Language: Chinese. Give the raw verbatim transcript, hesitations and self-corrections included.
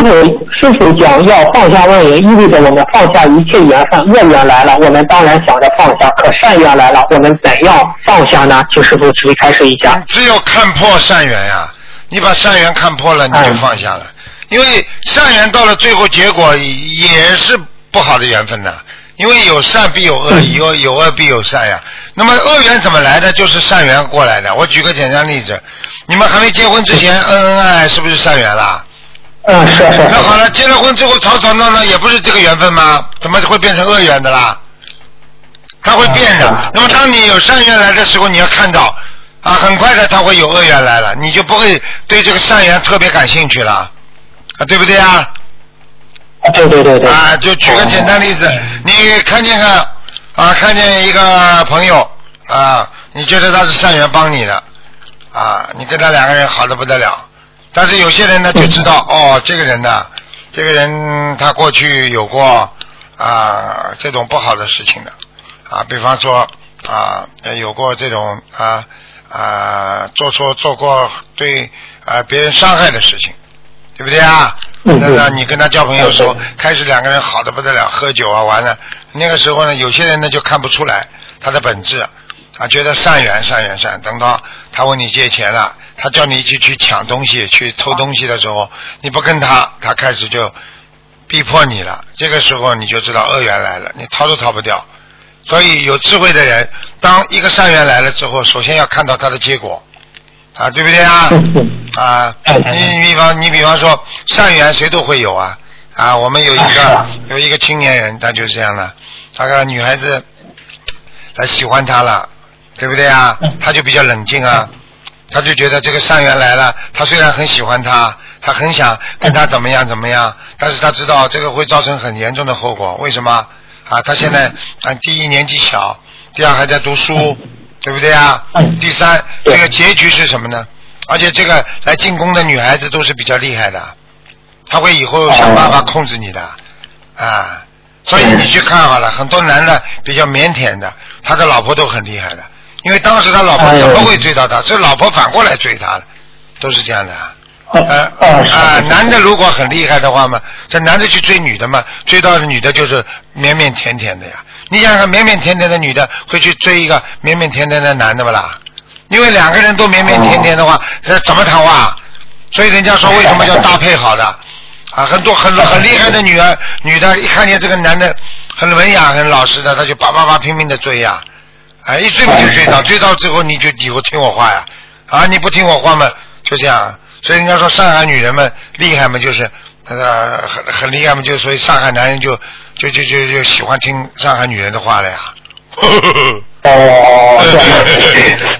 傅师傅讲要放下妄言，意味着我们放下一切缘分，恶缘来了，我们当然想着放下，可善缘来了，我们怎样放下呢？请师傅慈悲开示一下。 只有看破善缘呀、啊，你把善缘看破了，你就放下了。嗯、因为善缘到了最后结果也是不好的缘分的，因为有善必有恶， 嗯、 有有恶必有善呀。那么恶缘怎么来的？就是善缘过来的。我举个简单例子，你们还没结婚之前恩恩爱爱，是不是善缘啦？ 嗯，是是。 那好了，结了婚之后吵吵闹闹，也不是这个缘分吗？怎么会变成恶缘的啦？它会变的。嗯、那么当你有善缘来的时候，你要看到啊，很快的它会有恶缘来了，你就不会对这个善缘特别感兴趣了，啊，对不对啊？ 对对对对。 啊，就举个简单例子，嗯、你看见个啊，看见一个朋友啊，你觉得他是善缘帮你的啊，你跟他两个人好的不得了。但是有些人呢就知道、嗯、哦，这个人呢，这个人他过去有过啊这种不好的事情的啊，比方说啊有过这种啊啊做错做过对啊别人伤害的事情，对不对啊？ 嗯、 那个你跟他交朋友的时候，开始两个人好的不得了，喝酒啊完了，那个时候呢，有些人呢就看不出来他的本质啊，觉得善缘善缘善，等到他问你借钱了。他叫你一起去抢东西去偷东西的时候，你不跟他，他开始就逼迫你了，这个时候你就知道恶缘来了，你逃都逃不掉。所以有智慧的人，当一个善缘来了之后，首先要看到他的结果啊，对不对啊？啊，你你比方你比方说善缘谁都会有啊啊，我们有一个有一个青年人，他就是这样的，那个女孩子来喜欢他了，对不对啊？他就比较冷静啊。他就觉得这个善缘来了，他虽然很喜欢他，他很想跟他怎么样怎么样，但是他知道这个会造成很严重的后果。为什么啊？他现在啊，第一年纪小，第二还在读书，对不对啊？第三，这个结局是什么呢？而且这个来进攻的女孩子都是比较厉害的，他会以后想办法控制你的啊。所以你去看好了，很多男的比较腼腆的，他的老婆都很厉害的。因为当时他老婆怎么会追到他？这老婆反过来追他了，都是这样的。呃啊，男的如果很厉害的话嘛，这男的去追女的嘛，追到的女的就是腼腼腆腆的呀。你想想，腼腼腆腆的女的会去追一个腼腼腆腆的男的不啦？因为两个人都腼腼腆腆的话，这怎么谈话？所以人家说为什么叫搭配好的啊？很多很很厉害的女儿女的，一看见这个男的很文雅很老实的，他就叭叭叭拼命的追呀。哎，一追不就追到，追到之后你就以后听我话呀，啊，你不听我话嘛，就这样。所以人家说上海女人们厉害嘛，就是那个很很厉害嘛，就所以上海男人就就就就就喜欢听上海女人的话了呀。哦。